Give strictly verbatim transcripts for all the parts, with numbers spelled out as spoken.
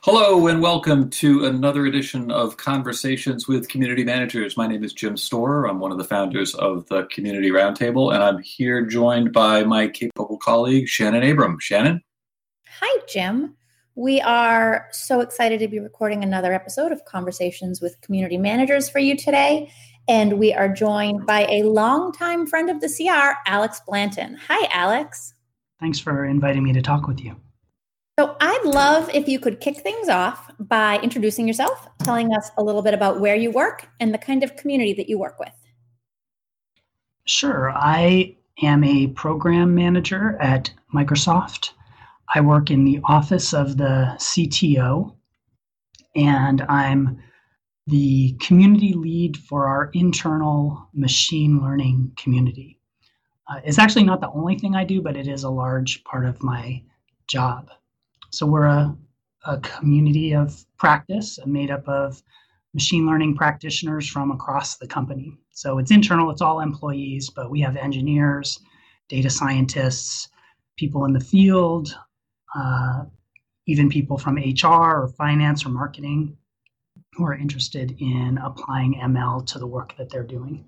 Hello and welcome to another edition of Conversations with Community Managers. My name is Jim Storer. I'm one of the founders of the Community Roundtable, and I'm here joined by my capable colleague, Shannon Abram. Shannon? Hi, Jim. We are so excited to be recording another episode of Conversations with Community Managers for you today. And we are joined by a longtime friend of the C R, Alex Blanton. Hi, Alex. Thanks for inviting me to talk with you. So I'd love if you could kick things off by introducing yourself, telling us a little bit about where you work and the kind of community that you work with. Sure. I am a program manager at Microsoft. I work in the office of the C T O, and I'm the community lead for our internal machine learning community. Uh, it's actually not the only thing I do, but it is a large part of my job. So we're a, a community of practice made up of machine learning practitioners from across the company. So it's internal, it's all employees, but we have engineers, data scientists, people in the field, uh, even people from H R or finance or marketing who are interested in applying M L to the work that they're doing.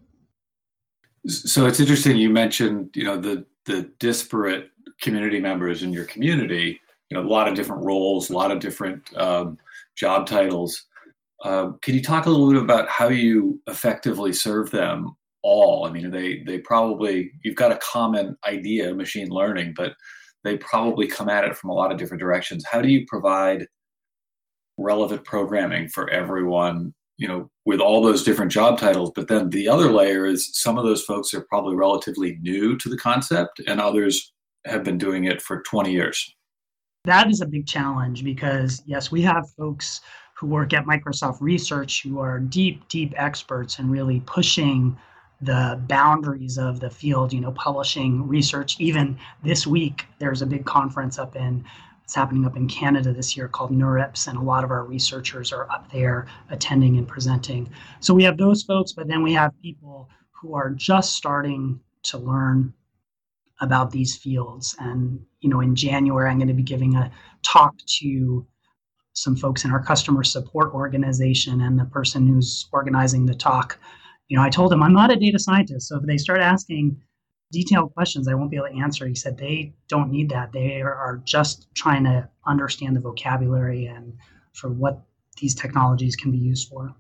So it's interesting you mentioned, you know, the the disparate community members in your community. You know, a lot of different roles, a lot of different um, job titles. Uh, can you talk a little bit about how you effectively serve them all? I mean, they they probably, you've got a common idea, machine learning, but they probably come at it from a lot of different directions. How do you provide relevant programming for everyone, you know, with all those different job titles? But then the other layer is some of those folks are probably relatively new to the concept and others have been doing it for twenty years. That is a big challenge because, yes, we have folks who work at Microsoft Research who are deep, deep experts and really pushing the boundaries of the field, you know, publishing research. Even this week, there's a big conference up in, it's happening up in Canada this year called NeurIPS, and a lot of our researchers are up there attending and presenting. So we have those folks, but then we have people who are just starting to learn about these fields. And, you know, in January, I'm going to be giving a talk to some folks in our customer support organization, and the person who's organizing the talk, you know, I told him I'm not a data scientist. So if they start asking detailed questions, I won't be able to answer. He said they don't need that. They are, are just trying to understand the vocabulary and for what these technologies can be used for.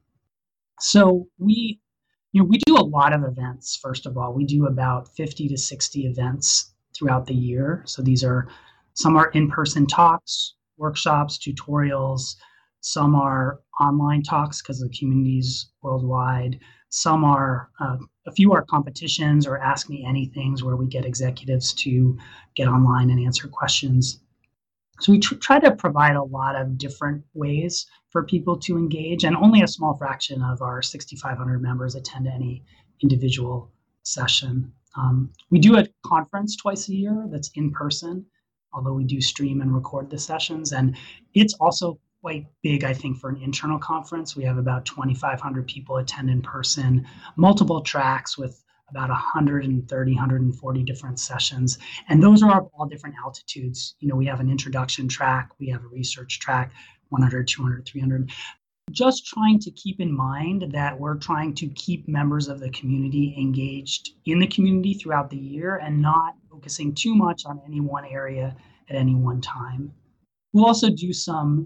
So we You know, we do a lot of events, first of all. We do about fifty to sixty events throughout the year. So these are, some are in-person talks, workshops, tutorials. Some are online talks because the community's worldwide. Some are, uh, a few are competitions or Ask Me Anythings where we get executives to get online and answer questions. So we tr- try to provide a lot of different ways for people to engage, and only a small fraction of our sixty-five hundred members attend any individual session. Um, we do a conference twice a year that's in person, although we do stream and record the sessions. And it's also quite big, I think, for an internal conference. We have about twenty-five hundred people attend in person, multiple tracks with about one hundred thirty, one hundred forty different sessions. And those are all different altitudes. You know, we have an introduction track, we have a research track, one hundred, two hundred, three hundred. Just trying to keep in mind that we're trying to keep members of the community engaged in the community throughout the year and not focusing too much on any one area at any one time. We'll also do some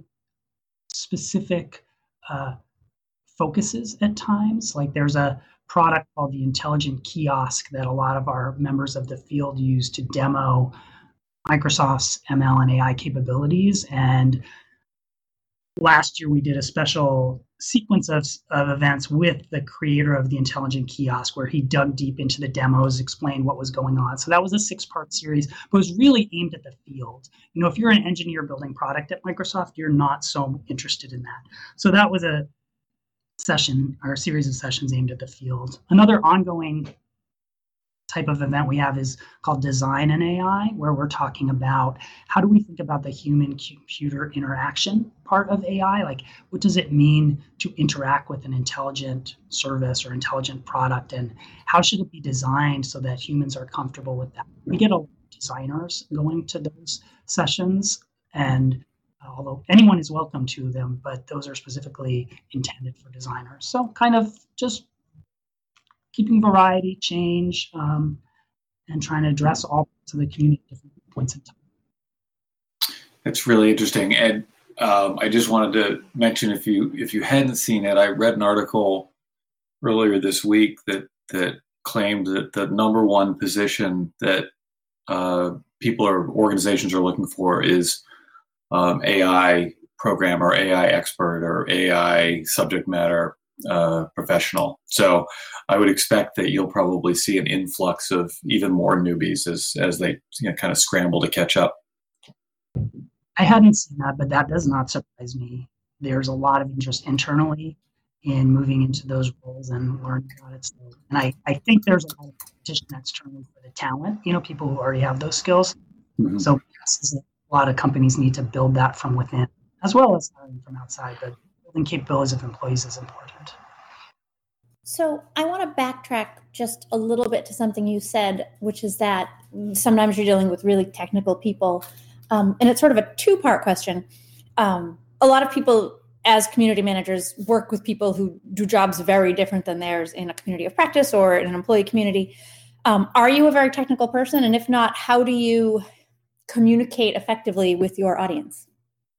specific uh, focuses at times. Like there's a product called the Intelligent Kiosk that a lot of our members of the field use to demo Microsoft's M L and A I capabilities. And last year we did a special sequence of, of events with the creator of the Intelligent Kiosk where he dug deep into the demos, explained what was going on. So that was a six-part series, but it was really aimed at the field. You know, if you're an engineer building product at Microsoft, you're not so interested in that. So that was a session, or a series of sessions aimed at the field. Another ongoing type of event we have is called Design and A I, where we're talking about how do we think about the human-computer interaction part of A I? Like, what does it mean to interact with an intelligent service or intelligent product, and how should it be designed so that humans are comfortable with that? We get a lot of designers going to those sessions, and although anyone is welcome to them, but those are specifically intended for designers. So kind of just keeping variety, change, um, and trying to address all parts of the community at different points in time. That's really interesting. And um, I just wanted to mention, if you if you hadn't seen it, I read an article earlier this week that that claimed that the number one position that uh, people or organizations are looking for is um, A I programmer, A I expert, or A I subject matter uh, professional. So I would expect that you'll probably see an influx of even more newbies as as they you know, kind of scramble to catch up. I hadn't seen that, but that does not surprise me. There's a lot of interest internally in moving into those roles and learning about it. So, and I, I think there's a lot of competition externally for the talent, you know, people who already have those skills. Mm-hmm. So yes, a lot of companies need to build that from within, as well as hiring from outside, but building capabilities of employees is important. So I want to backtrack just a little bit to something you said, which is that sometimes you're dealing with really technical people. Um, and it's sort of a two-part question. Um, a lot of people as community managers work with people who do jobs very different than theirs in a community of practice or in an employee community. Um, are you a very technical person? And if not, how do you communicate effectively with your audience?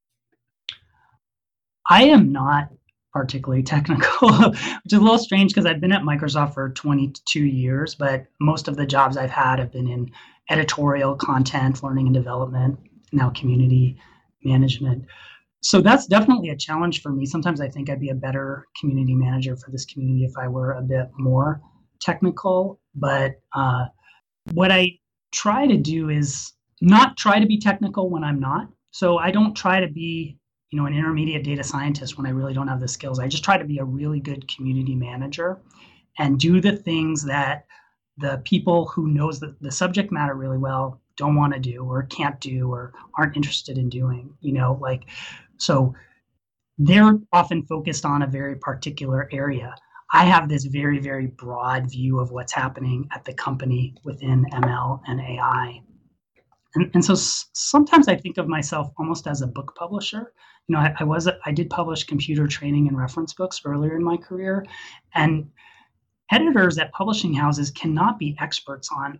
I am not particularly technical, which is a little strange because I've been at Microsoft for twenty-two years, but most of the jobs I've had have been in editorial content, learning and development, now community management. So that's definitely a challenge for me. Sometimes I think I'd be a better community manager for this community if I were a bit more technical. But uh, what I try to do is not try to be technical when I'm not. So I don't try to be, you know, an intermediate data scientist when I really don't have the skills. I just try to be a really good community manager and do the things that the people who knows the, the subject matter really well don't want to do or can't do or aren't interested in doing, you know, like, so they're often focused on a very particular area. I have this very, very broad view of what's happening at the company within M L and A I. And, and so s- sometimes I think of myself almost as a book publisher. You know, I, I was, I did publish computer training and reference books earlier in my career, and editors at publishing houses cannot be experts on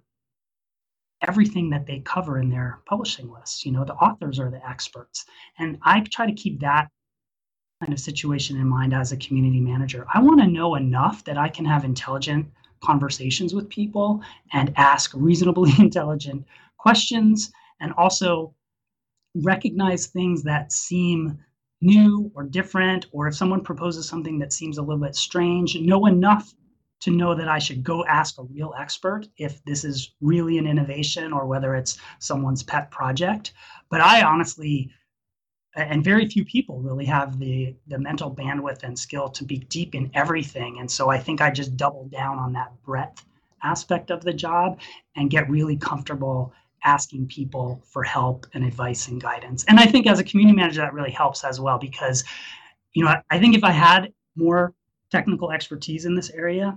everything that they cover in their publishing lists. You know, the authors are the experts. And I try to keep that kind of situation in mind as a community manager. I want to know enough that I can have intelligent conversations with people and ask reasonably intelligent questions, and also recognize things that seem new or different, or if someone proposes something that seems a little bit strange, know enough to know that I should go ask a real expert if this is really an innovation or whether it's someone's pet project. But I honestly, and very few people really have the, the mental bandwidth and skill to be deep in everything. And so I think I just double down on that breadth aspect of the job and get really comfortable asking people for help and advice and guidance. And I think as a community manager, that really helps as well, because, you know, I think if I had more technical expertise in this area,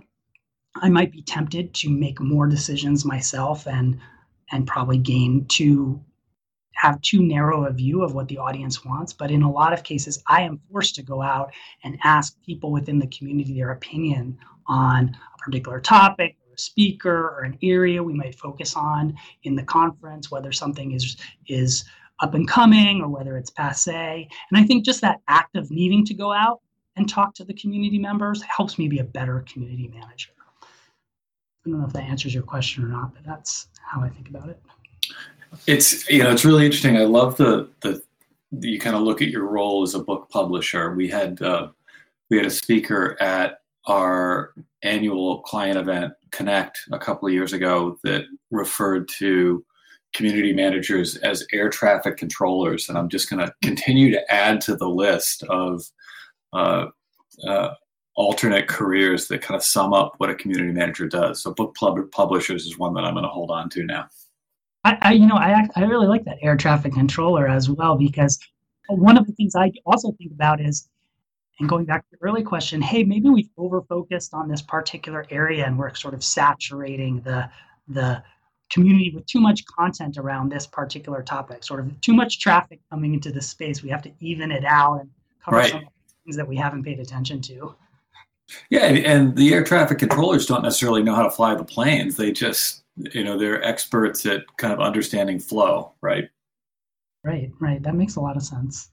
I might be tempted to make more decisions myself and and probably gain too have too narrow a view of what the audience wants. But in a lot of cases, I am forced to go out and ask people within the community their opinion on a particular topic or a speaker or an area we might focus on in the conference, whether something is is up and coming or whether it's passé. And I think just that act of needing to go out and talk to the community members helps me be a better community manager. I don't know if that answers your question or not, but that's how I think about it. It's, you know, it's really interesting. I love the, the, you kind of look at your role as a book publisher. We had, uh, we had a speaker at our annual client event, Connect, a couple of years ago that referred to community managers as air traffic controllers. And I'm just going to continue to add to the list of, uh, uh, alternate careers that kind of sum up what a community manager does. So book pub- publishers is one that I'm going to hold on to now. I, I you know, I I really like that air traffic controller as well, because one of the things I also think about is, and going back to the early question, hey, maybe we've over-focused on this particular area and we're sort of saturating the the community with too much content around this particular topic, sort of too much traffic coming into this space. We have to even it out and cover right. some things that we haven't paid attention to. Yeah, and the air traffic controllers don't necessarily know how to fly the planes. They just, you know, they're experts at kind of understanding flow, right? Right, right. That makes a lot of sense.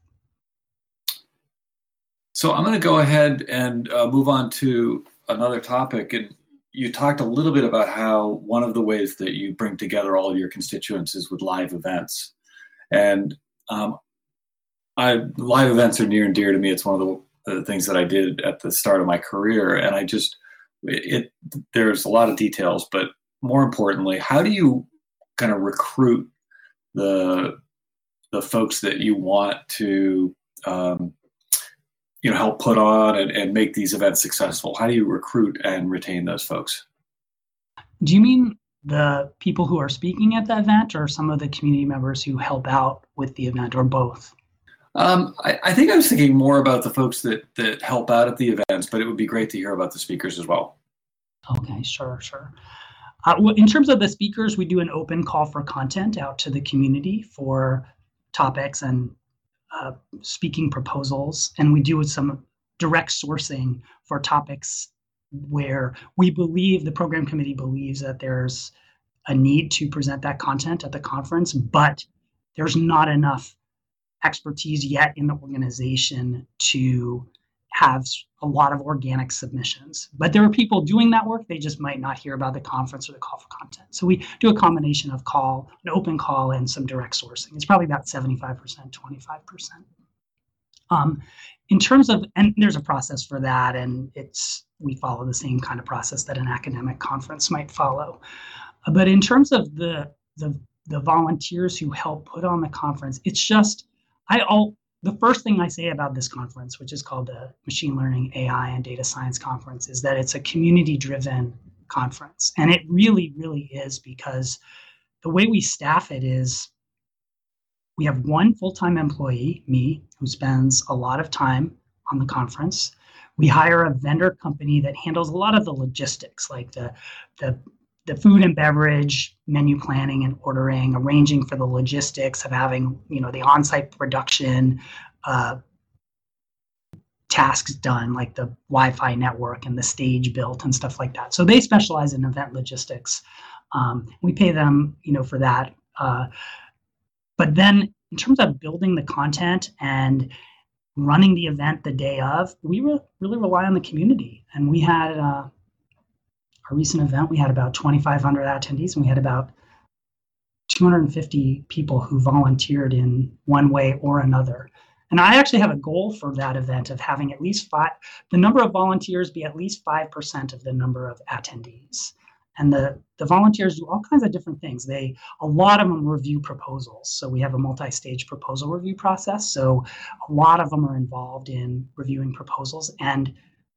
So I'm going to go ahead and uh, move on to another topic. And you talked a little bit about how one of the ways that you bring together all of your constituents is with live events. And um, I, live events are near and dear to me. It's one of the the things that I did at the start of my career. And I just, it, there's a lot of details, but more importantly, how do you kind of recruit the, the folks that you want to, um, you know, help put on and, and make these events successful? How do you recruit and retain those folks? Do you mean the people who are speaking at the event, or some of the community members who help out with the event, or both? Um, I, I think I was thinking more about the folks that, that help out at the events, but it would be great to hear about the speakers as well. Okay, sure, sure. Uh, in terms of the speakers, we do an open call for content out to the community for topics and uh, speaking proposals. And we do some direct sourcing for topics where we believe, the program committee believes, that there's a need to present that content at the conference, but there's not enough expertise yet in the organization to have a lot of organic submissions. But there are people doing that work. They just might not hear about the conference or the call for content. So we do a combination of call, an open call, and some direct sourcing. It's probably about seventy-five percent, twenty-five percent. Um, in terms of, and there's a process for that, and it's, we follow the same kind of process that an academic conference might follow. Uh, but in terms of the, the, the volunteers who help put on the conference, it's just, I all the first thing I say about this conference, which is called the Machine Learning, A I, and Data Science Conference, is that it's a community-driven conference. And it really, really is, because the way we staff it is we have one full-time employee, me, who spends a lot of time on the conference. We hire a vendor company that handles a lot of the logistics, like the, the the food and beverage, menu planning and ordering, arranging for the logistics of having, you know, the on-site production uh, tasks done, like the Wi-Fi network and the stage built and stuff like that. So they specialize in event logistics. Um, we pay them, you know, for that. Uh, but then in terms of building the content and running the event the day of, we re- really rely on the community. And we had, uh, a recent event, we had about twenty-five hundred attendees, and we had about two hundred fifty people who volunteered in one way or another. And I actually have a goal for that event of having at least five, the number of volunteers be at least five percent of the number of attendees. And the, the volunteers do all kinds of different things. They, a lot of them review proposals. So we have a multi-stage proposal review process. So a lot of them are involved in reviewing proposals. And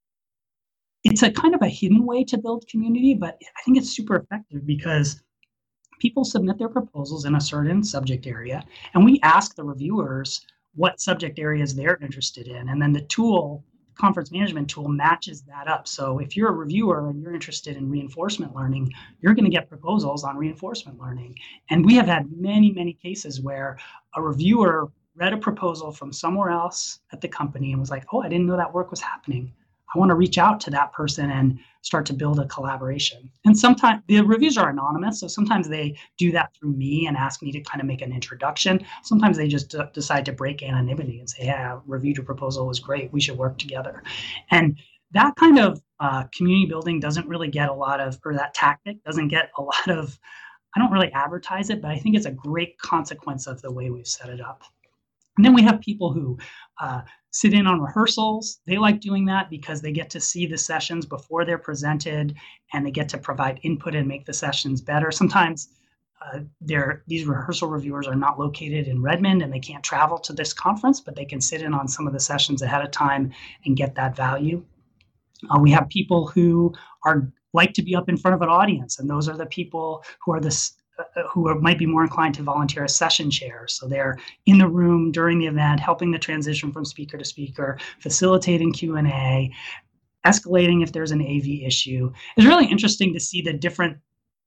it's a kind of a hidden way to build community, but I think it's super effective because people submit their proposals in a certain subject area, and we ask the reviewers what subject areas they're interested in. And then the tool, conference management tool, matches that up. So if you're a reviewer and you're interested in reinforcement learning, you're going to get proposals on reinforcement learning. And we have had many, many cases where a reviewer read a proposal from somewhere else at the company and was like, oh, I didn't know that work was happening. I want to reach out to that person and start to build a collaboration. And sometimes the reviews are anonymous. So sometimes they do that through me and ask me to kind of make an introduction. Sometimes they just d- decide to break anonymity and say, yeah, I reviewed your proposal, was great. We should work together. And that kind of uh, community building doesn't really get a lot of, or that tactic doesn't get a lot of, I don't really advertise it, but I think it's a great consequence of the way we've set it up. And then we have people who uh, sit in on rehearsals. They like doing that because they get to see the sessions before they're presented, and they get to provide input and make the sessions better. Sometimes uh, they're, these rehearsal reviewers are not located in Redmond and they can't travel to this conference, but they can sit in on some of the sessions ahead of time and get that value. Uh, we have people who are like to be up in front of an audience, and those are the people who are the who are, might be more inclined to volunteer as session chairs. So they're in the room during the event, helping the transition from speaker to speaker, facilitating Q and A, escalating if there's an A V issue. It's really interesting to see the different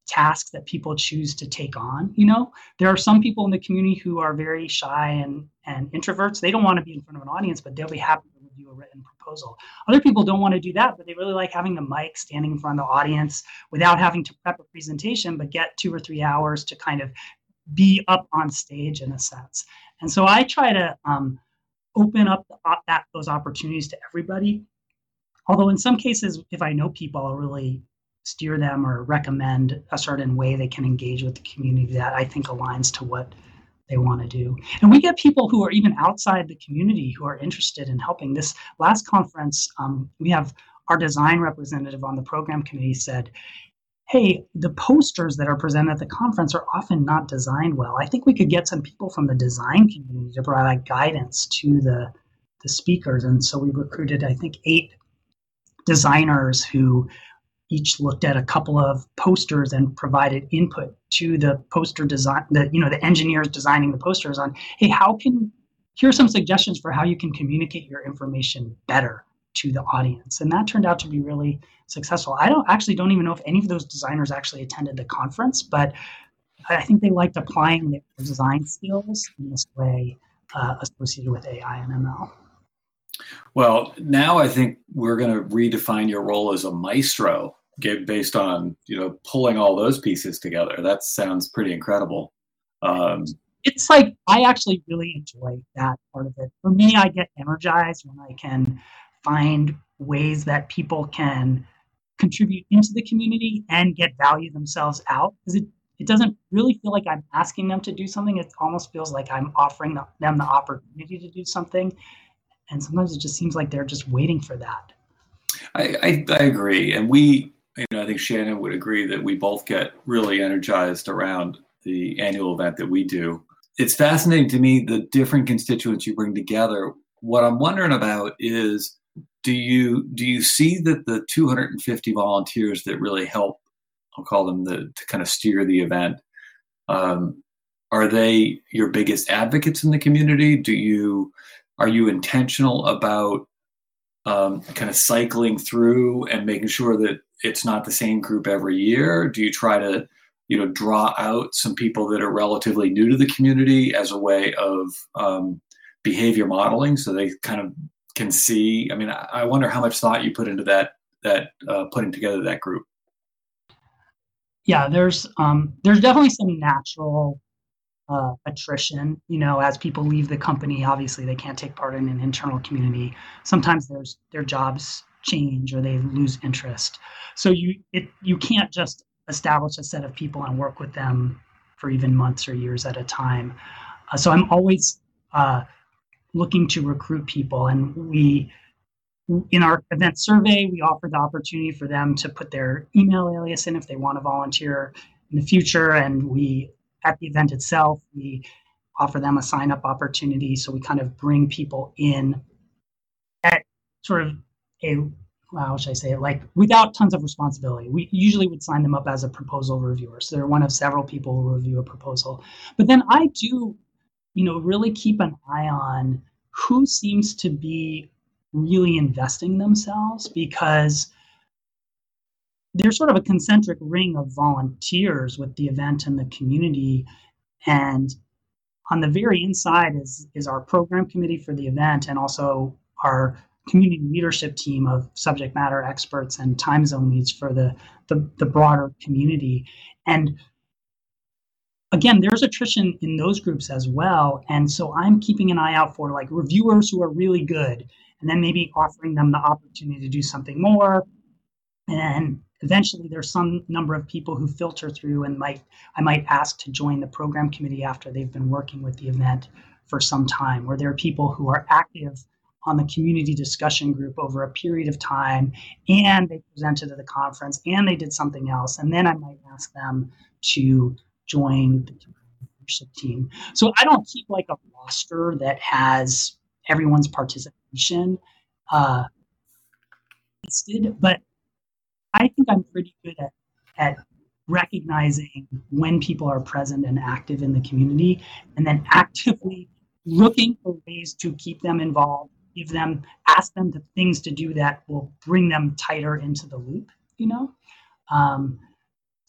tasks that people choose to take on. You know, there are some people in the community who are very shy and, and introverts. They don't want to be in front of an audience, but they'll be happy to review a written proposal. Other people don't want to do that, but they really like having the mic, standing in front of the audience without having to prep a presentation, but get two or three hours to kind of be up on stage in a sense. And so I try to um, open up the, uh, that, those opportunities to everybody. Although in some cases, if I know people, I'll really steer them or recommend a certain way they can engage with the community that I think aligns to what they want to do. And we get people who are even outside the community who are interested in helping. This last conference, um, we have our design representative on the program committee said, hey, the posters that are presented at the conference are often not designed well. I think we could get some people from the design community to provide guidance to the, the speakers. And so we recruited, I think, eight designers who each looked at a couple of posters and provided input to the poster design, the, you know, the engineers designing the posters on, hey, how can, here are some suggestions for how you can communicate your information better to the audience. And that turned out to be really successful. I don't actually don't even know if any of those designers actually attended the conference, but I think they liked applying their design skills in this way uh, associated with A I and M L. Well, now I think we're going to redefine your role as a maestro based on, you know, pulling all those pieces together. That sounds pretty incredible. Um, it's like, I actually really enjoy that part of it. For me, I get energized when I can find ways that people can contribute into the community and get value themselves out. Because it, it doesn't really feel like I'm asking them to do something. It almost feels like I'm offering them the opportunity to do something. And sometimes it just seems like they're just waiting for that. I, I, I agree. And we, you know, I think Shannon would agree that we both get really energized around the annual event that we do. It's fascinating to me, the different constituents you bring together. What I'm wondering about is, do you do you see that the two hundred fifty volunteers that really help, I'll call them the, to kind of steer the event, um, are they your biggest advocates in the community? Do you, are you intentional about um, kind of cycling through and making sure that it's not the same group every year? Do you try to, you know, draw out some people that are relatively new to the community as a way of um, behavior modeling so they kind of can see? I mean, I wonder how much thought you put into that, that uh, putting together that group. Yeah, there's um, there's definitely some natural uh, attrition. You know, as people leave the company, obviously they can't take part in an internal community. Sometimes there's their jobs change or they lose interest. So you it you can't just establish a set of people and work with them for even months or years at a time. Uh, so I'm always uh, looking to recruit people, and we, in our event survey, we offer the opportunity for them to put their email alias in if they want to volunteer in the future. And we, at the event itself, we offer them a sign-up opportunity. So we kind of bring people in at sort of a, how should I say it, like without tons of responsibility. We usually would sign them up as a proposal reviewer. So they're one of several people who review a proposal. But then I do, you know, really keep an eye on who seems to be really investing themselves, because there's sort of a concentric ring of volunteers with the event and the community. And on the very inside is, is our program committee for the event, and also our community leadership team of subject matter experts and time zone leads for the, the, the broader community. And again, there's attrition in those groups as well. And so I'm keeping an eye out for like reviewers who are really good, and then maybe offering them the opportunity to do something more. And eventually there's some number of people who filter through and might I might ask to join the program committee after they've been working with the event for some time, or there are people who are active on the community discussion group over a period of time, and they presented at the conference and they did something else. And then I might ask them to join the leadership team. So I don't keep like a roster that has everyone's participation uh, listed, but I think I'm pretty good at, at recognizing when people are present and active in the community, and then actively looking for ways to keep them involved, give them, ask them the things to do that will bring them tighter into the loop, you know? Um,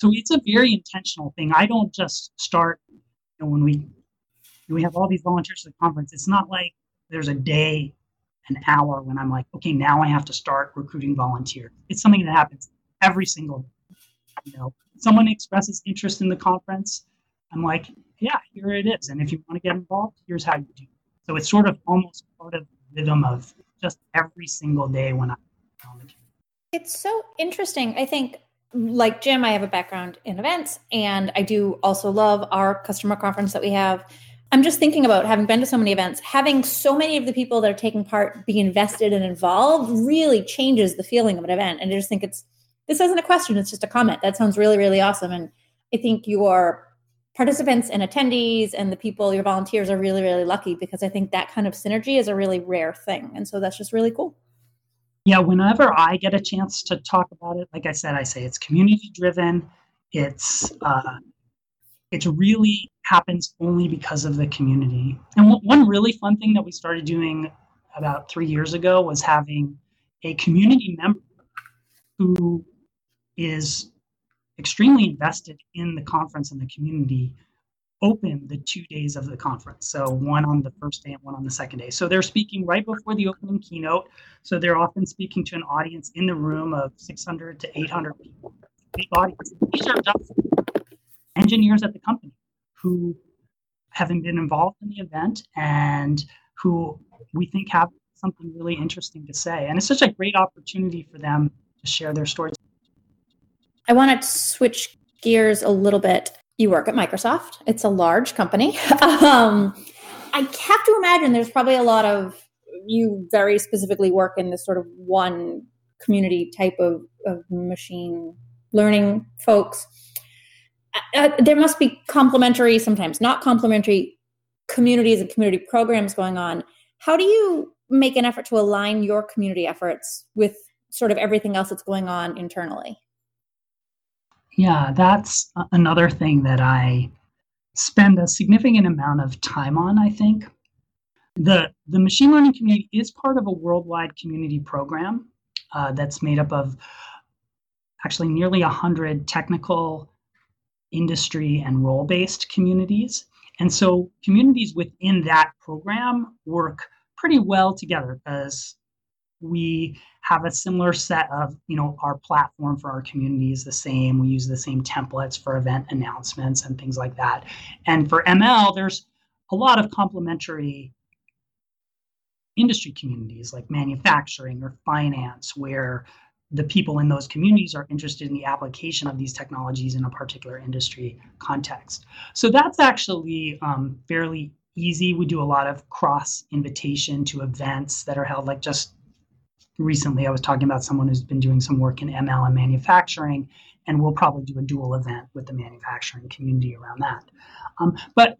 So it's a very intentional thing. I don't just start, you know, when we we have all these volunteers at the conference. It's not like there's a day, an hour when I'm like, okay, now I have to start recruiting volunteers. It's something that happens every single day. You know, someone expresses interest in the conference, I'm like, yeah, here it is. And if you want to get involved, here's how you do it. So it's sort of almost part of the rhythm of just every single day when I'm on the community. It's so interesting. I think, like Jim, I have a background in events, and I do also love our customer conference that we have. I'm just thinking about, having been to so many events, having so many of the people that are taking part be invested and involved really changes the feeling of an event. And I just think it's, this isn't a question, it's just a comment. That sounds really, really awesome. And I think your participants and attendees and the people, your volunteers, are really, really lucky, because I think that kind of synergy is a really rare thing. And so that's just really cool. Yeah, whenever I get a chance to talk about it, like I said, I say it's community driven. It's uh, it really happens only because of the community. And w- one really fun thing that we started doing about three years ago was having a community member who is extremely invested in the conference and the community open the two days of the conference. So one on the first day and one on the second day. So they're speaking right before the opening keynote. So they're often speaking to an audience in the room of six hundred to eight hundred people. Big audience. These are just engineers at the company who haven't been involved in the event and who we think have something really interesting to say. And it's such a great opportunity for them to share their stories. I want to switch gears a little bit. You work at Microsoft. It's a large company. um, I have to imagine there's probably a lot of, you very specifically work in this sort of one community type of, of machine learning folks. Uh, there must be complementary, sometimes not complementary, communities and community programs going on. How do you make an effort to align your community efforts with sort of everything else that's going on internally? Yeah, that's another thing that I spend a significant amount of time on, I think. The, the machine learning community is part of a worldwide community program uh, that's made up of actually nearly one hundred technical, industry, and role-based communities. And so communities within that program work pretty well together, because we have a similar set of, you know, our platform for our community is the same. We use the same templates for event announcements and things like that. And for M L, there's a lot of complementary industry communities like manufacturing or finance, where the people in those communities are interested in the application of these technologies in a particular industry context. So that's actually um, fairly easy. We do a lot of cross invitation to events that are held, like just recently I was talking about someone who's been doing some work in M L and manufacturing, and we'll probably do a dual event with the manufacturing community around that. Um, but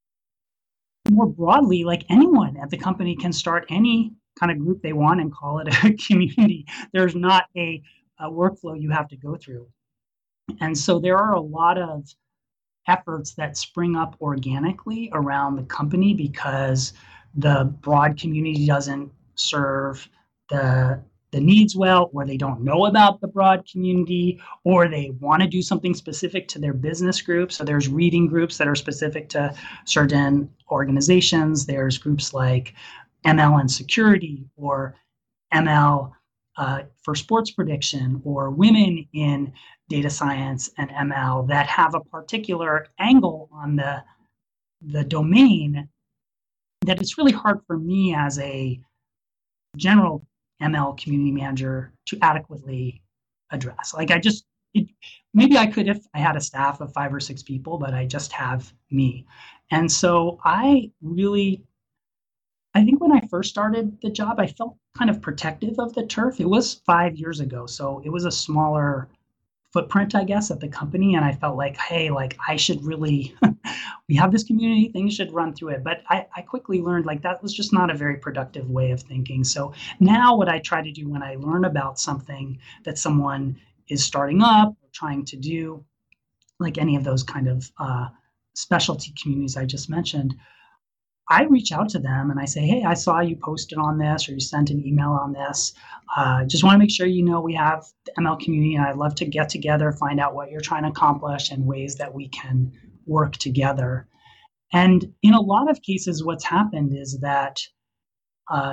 more broadly, like anyone at the company can start any kind of group they want and call it a community. There's not a, a workflow you have to go through. And so there are a lot of efforts that spring up organically around the company because the broad community doesn't serve the the needs well, or they don't know about the broad community, or they want to do something specific to their business group. So there's reading groups that are specific to certain organizations. There's groups like M L and security, or M L uh, for sports prediction, or women in data science and M L that have a particular angle on the, the domain that it's really hard for me as a general M L community manager to adequately address. Like I just, it, maybe I could if I had a staff of five or six people, but I just have me. And so I really, I think when I first started the job, I felt kind of protective of the turf. It was five years ago, so it was a smaller footprint, I guess, at the company. And I felt like, hey, like I should really, we have this community, things should run through it. But I, I quickly learned like that was just not a very productive way of thinking. So now what I try to do when I learn about something that someone is starting up or trying to do, like any of those kind of uh, specialty communities I just mentioned, I reach out to them and I say, hey, I saw you posted on this or you sent an email on this. Uh, just want to make sure you know we have the M L community and I'd love to get together, find out what you're trying to accomplish and ways that we can work together. And in a lot of cases, what's happened is that, uh,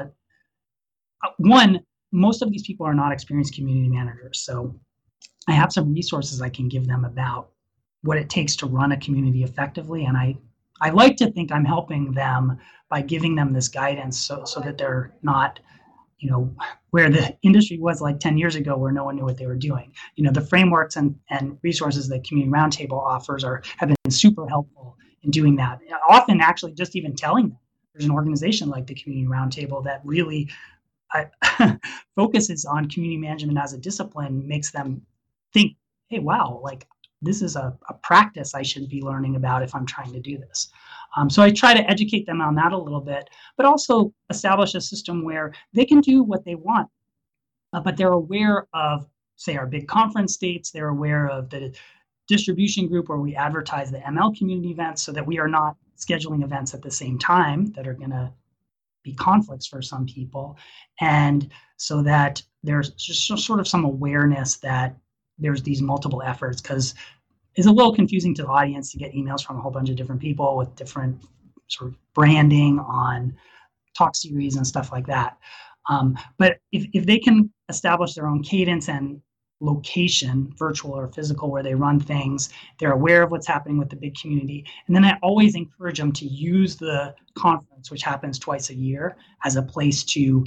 one, most of these people are not experienced community managers. So I have some resources I can give them about what it takes to run a community effectively. And I, I like to think I'm helping them by giving them this guidance so, so that they're not, you know, where the industry was like ten years ago where no one knew what they were doing. You know, the frameworks and, and resources that Community Roundtable offers are have been super helpful in doing that. Often actually just even telling them there's an organization like the Community Roundtable that really uh, focuses on community management as a discipline, makes them think, hey, wow, like this is a, a practice I should be learning about if I'm trying to do this. Um, so I try to educate them on that a little bit, but also establish a system where they can do what they want, uh, but they're aware of, say, our big conference dates. They're aware of the distribution group where we advertise the M L community events so that we are not scheduling events at the same time that are going to be conflicts for some people. And so that there's just sort of some awareness that there's these multiple efforts, because it's a little confusing to the audience to get emails from a whole bunch of different people with different sort of branding on talk series and stuff like that. Um, but if, if they can establish their own cadence and location, virtual or physical, where they run things, they're aware of what's happening with the big community. And then I always encourage them to use the conference, which happens twice a year, as a place to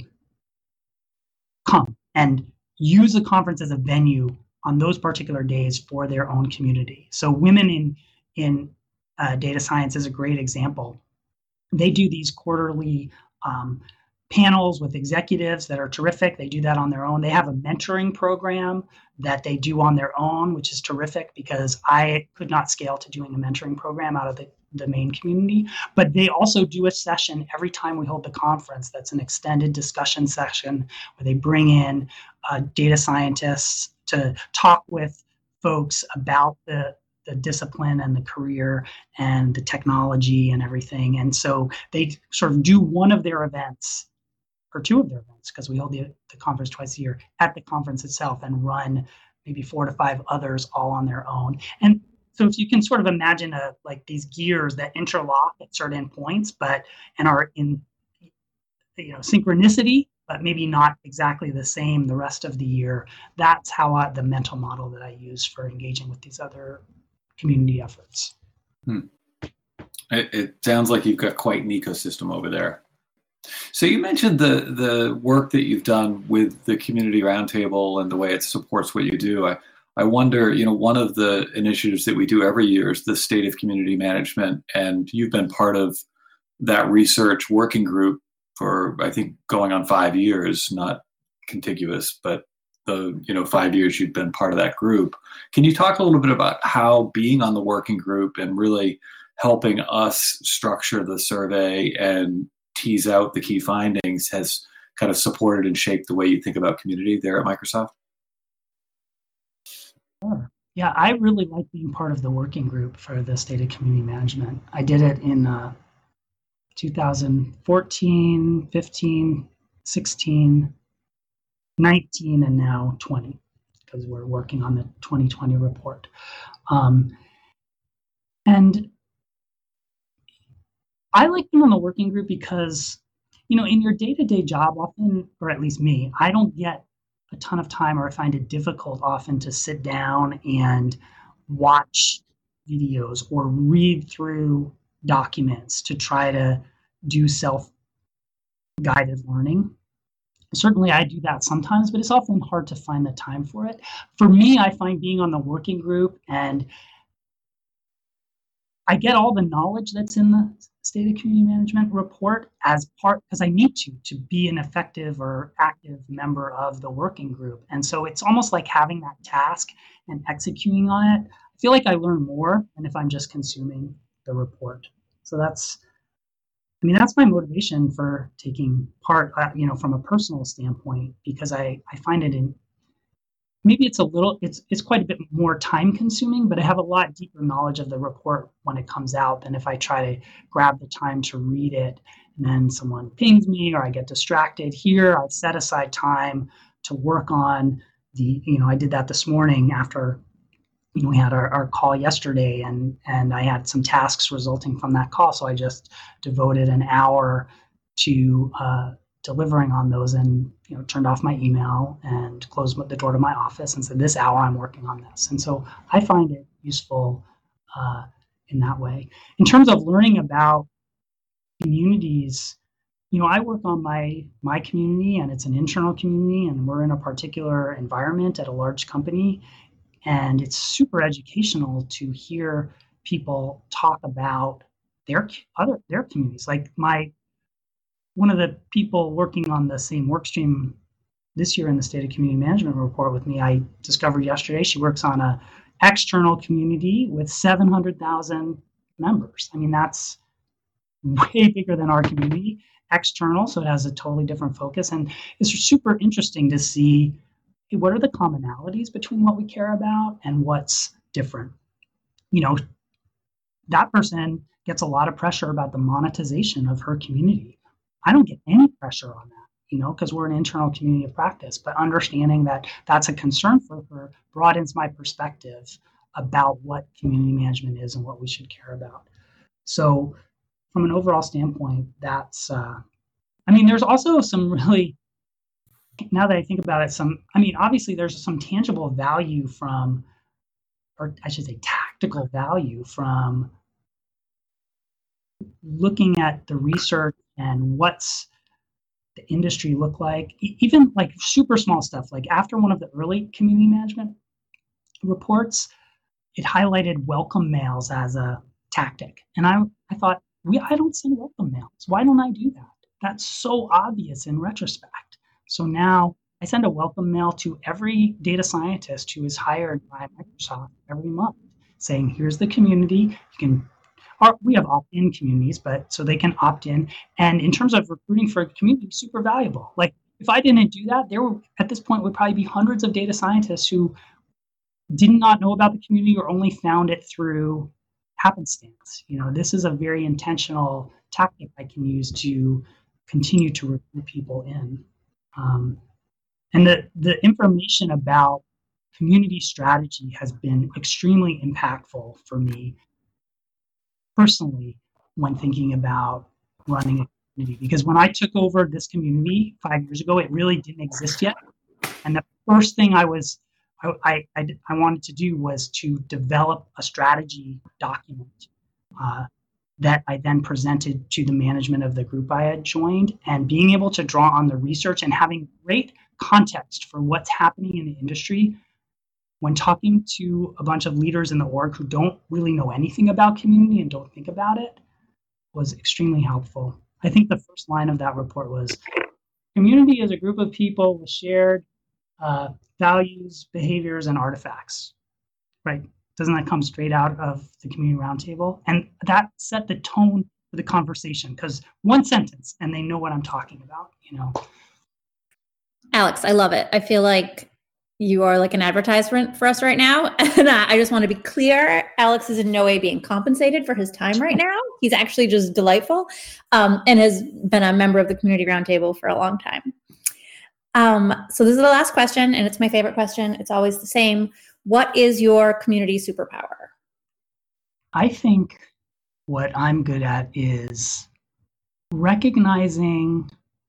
come and use the conference as a venue on those particular days for their own community. So Women in, in uh, Data Science is a great example. They do these quarterly um, panels with executives that are terrific. They do that on their own. They have a mentoring program that they do on their own, which is terrific because I could not scale to doing a mentoring program out of the, the main community. But they also do a session every time we hold the conference that's an extended discussion session where they bring in uh, data scientists to talk with folks about the the discipline and the career and the technology and everything. And so they sort of do one of their events or two of their events, because we hold the, the conference twice a year, at the conference itself, and run maybe four to five others all on their own. And so if you can sort of imagine a, like these gears that interlock at certain points, but and are in, you know, synchronicity, but maybe not exactly the same the rest of the year. That's how I, the mental model that I use for engaging with these other community efforts. Hmm. It, it sounds like you've got quite an ecosystem over there. So you mentioned the the work that you've done with the Community Roundtable and the way it supports what you do. I, I wonder, you know, one of the initiatives that we do every year is the State of Community Management, and you've been part of that research working group for, I think, going on five years, not contiguous, but the, you know, five years you've been part of that group. Can you talk a little bit about how being on the working group and really helping us structure the survey and tease out the key findings has kind of supported and shaped the way you think about community there at Microsoft? Sure. Yeah, I really like being part of the working group for the State of Community Management. I did it in uh, two thousand fourteen, fifteen, sixteen, nineteen, and now twenty, because we're working on the twenty twenty report. Um, and I like being on the working group because, you know, in your day-to-day job often, or at least me, I don't get a ton of time, or I find it difficult often to sit down and watch videos or read through documents to try to do self-guided learning. Certainly I do that sometimes, but it's often hard to find the time for it. For me, I find being on the working group, and I get all the knowledge that's in the State of Community Management report as part, because I need to, to be an effective or active member of the working group. And so it's almost like having that task and executing on it. I feel like I learn more than if I'm just consuming the report. So that's, I mean, that's my motivation for taking part, uh, you know, from a personal standpoint, because I, I find it in, maybe it's a little, it's it's quite a bit more time consuming, but I have a lot deeper knowledge of the report when it comes out than if I try to grab the time to read it and then someone pings me or I get distracted. Here, I've set aside time to work on the, you know, I did that this morning after, you know, we had our, our call yesterday, and and I had some tasks resulting from that call. So I just devoted an hour to uh, delivering on those, and you know, turned off my email and closed the door to my office and said, this hour I'm working on this. And so I find it useful uh, in that way. In terms of learning about communities, you know, I work on my my community, and it's an internal community, and we're in a particular environment at a large company, and it's super educational to hear people talk about their other their communities. Like my one of the people working on the same work stream this year in the State of Community Management report with me, I discovered yesterday she works on a external community with seven hundred thousand members. I mean, that's way bigger than our community. External, so it has a totally different focus, and it's super interesting to see what are the commonalities between what we care about and what's different. You know, that person gets a lot of pressure about the monetization of her community. I don't get any pressure on that, you know, because we're an internal community of practice, but understanding that that's a concern for her broadens my perspective about what community management is and what we should care about. So from an overall standpoint, that's, uh, I mean, there's also some really, now that I think about it, some, I mean, obviously there's some tangible value from, or I should say tactical value from looking at the research and what's the industry look like, e- even like super small stuff. Like after one of the early community management reports, it highlighted welcome mails as a tactic. And I, I thought, we, I don't send welcome mails. Why don't I do that? That's so obvious in retrospect. So now I send a welcome mail to every data scientist who is hired by Microsoft every month saying, here's the community. You can, or we have opt-in communities, but so they can opt in. And in terms of recruiting for a community, super valuable. Like if I didn't do that, there were, at this point would probably be hundreds of data scientists who did not know about the community or only found it through happenstance. You know, this is a very intentional tactic I can use to continue to recruit people in. Um, and the, the information about community strategy has been extremely impactful for me personally when thinking about running a community. Because when I took over this community five years ago, it really didn't exist yet. And the first thing I was I, I, I wanted to do was to develop a strategy document uh, that I then presented to the management of the group I had joined, and being able to draw on the research and having great context for what's happening in the industry when talking to a bunch of leaders in the org who don't really know anything about community and don't think about it was extremely helpful. I think the first line of that report was, community is a group of people with shared uh, values, behaviors, and artifacts, right? Doesn't that come straight out of the community roundtable? And that set the tone for the conversation, because one sentence and they know what I'm talking about, you know. Alex, I love it. I feel like you are like an advertisement for us right now. And I just want to be clear, Alex is in no way being compensated for his time right now. He's actually just delightful um, and has been a member of the Community Roundtable for a long time. Um, so this is the last question, and it's my favorite question. It's always the same. What is your community superpower? I think what I'm good at is recognizing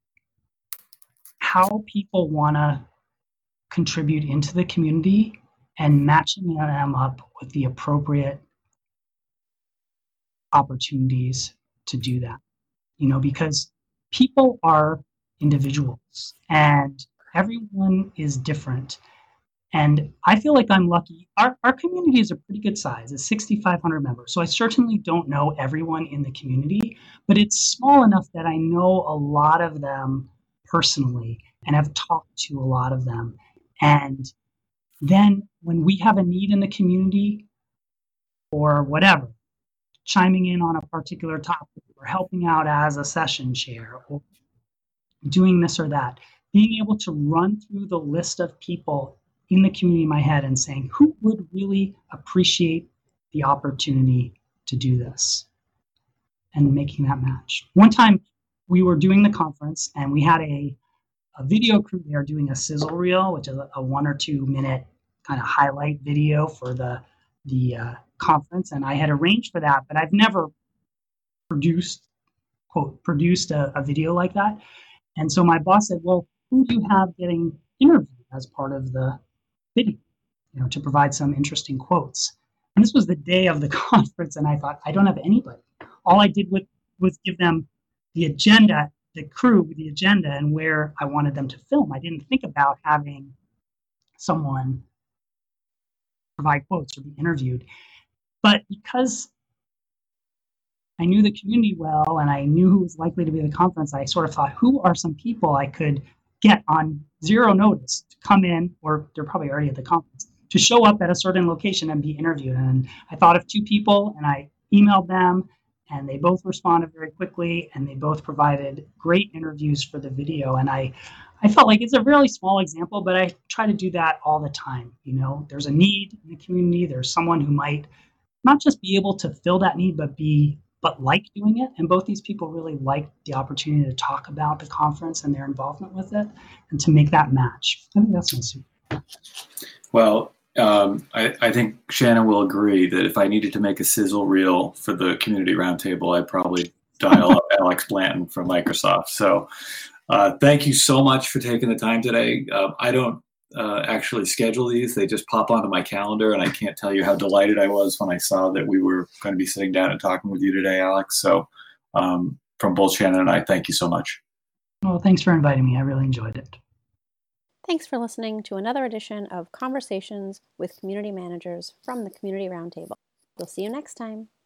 how people want to contribute into the community and matching them up with the appropriate opportunities to do that. You know, because people are individuals and everyone is different. And I feel like I'm lucky. Our, our community is a pretty good size. It's sixty-five hundred members. So I certainly don't know everyone in the community, but it's small enough that I know a lot of them personally and have talked to a lot of them. And then when we have a need in the community or whatever, chiming in on a particular topic or helping out as a session chair or doing this or that, being able to run through the list of people in the community in my head and saying, who would really appreciate the opportunity to do this? And making that match. One time we were doing the conference and we had a, a video crew there doing a sizzle reel, which is a, a one or two minute kind of highlight video for the, the uh, conference. And I had arranged for that, but I've never produced, quote, produced a, a video like that. And so my boss said, well, who do you have getting interviewed as part of the video, you know, to provide some interesting quotes? And this was the day of the conference. And I thought, I don't have anybody. All I did was, was give them the agenda, the crew with the agenda and where I wanted them to film. I didn't think about having someone provide quotes or be interviewed. But because I knew the community well and I knew who was likely to be at the conference, I sort of thought, who are some people I could get on zero notice to come in, or they're probably already at the conference, to show up at a certain location and be interviewed. And I thought of two people and I emailed them. And they both responded very quickly, and they both provided great interviews for the video. And I, I felt like it's a really small example, but I try to do that all the time. You know, there's a need in the community. There's someone who might not just be able to fill that need, but be, but like doing it. And both these people really liked the opportunity to talk about the conference and their involvement with it, and to make that match. I think that's my super. Well, Um, I, I think Shannon will agree that if I needed to make a sizzle reel for the community roundtable, I'd probably dial up Alex Blanton from Microsoft. So uh, thank you so much for taking the time today. Uh, I don't uh, actually schedule these. They just pop onto my calendar, and I can't tell you how delighted I was when I saw that we were going to be sitting down and talking with you today, Alex. So um, from both Shannon and I, thank you so much. Well, thanks for inviting me. I really enjoyed it. Thanks for listening to another edition of Conversations with Community Managers from the Community Roundtable. We'll see you next time.